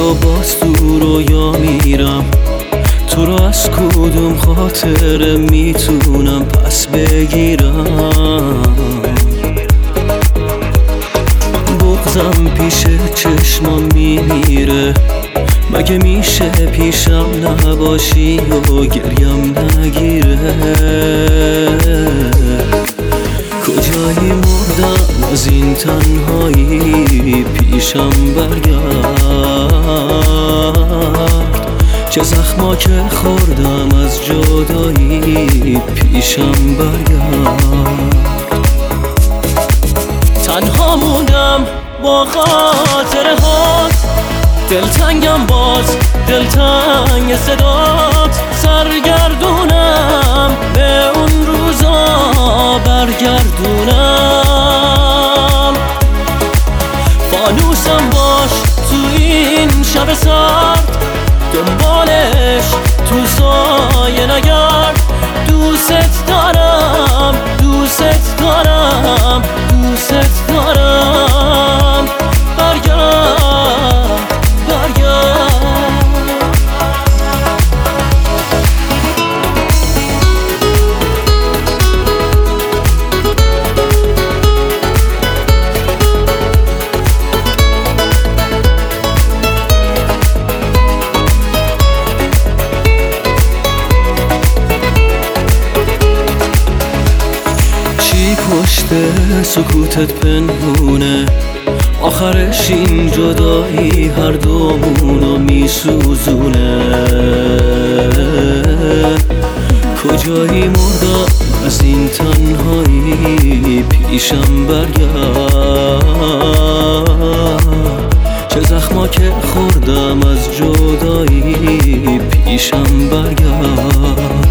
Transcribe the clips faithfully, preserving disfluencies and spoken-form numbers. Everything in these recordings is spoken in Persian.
و باز تو رویا میرم، تو رو از کدوم خاطره میتونم پس بگیرم. بغضم پیش چشمام میمیره، مگه میشه پیشم نباشی و گریم نگیره؟ کجایی مردم از این تنهایی، پیشم برگرد. چه زخما که خوردم از جدایی، پیشم برگرد. تنها موندم با خاطره هات، دلتنگم باز دلتنگ صدات. سرگردونم به اون روزا برگردونم. فانوسم باش تو این شب سرد، دنبالش تو سایه نگرد. دوست دارم دوست دارم دوست دارم. برگرد برگرد. چی پشت سکوتت پنهونه؟ آخرش این جدایی هر دومونو میسوزونه. کجایی مردم از این تنهایی، پیشم برگرد. چه زخما که خوردم از جدایی، پیشم برگرد.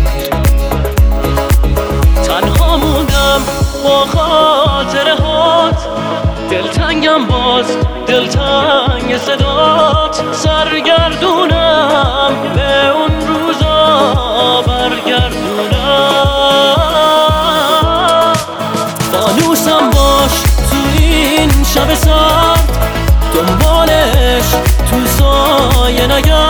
تنها موندم با خاطره هات، دلتنگم باز دلتنگ صدات. سرگردونم به اون روزا برگردونم. فانوسم باش تو این شب سرد، دنبالش تو سایه نگرد.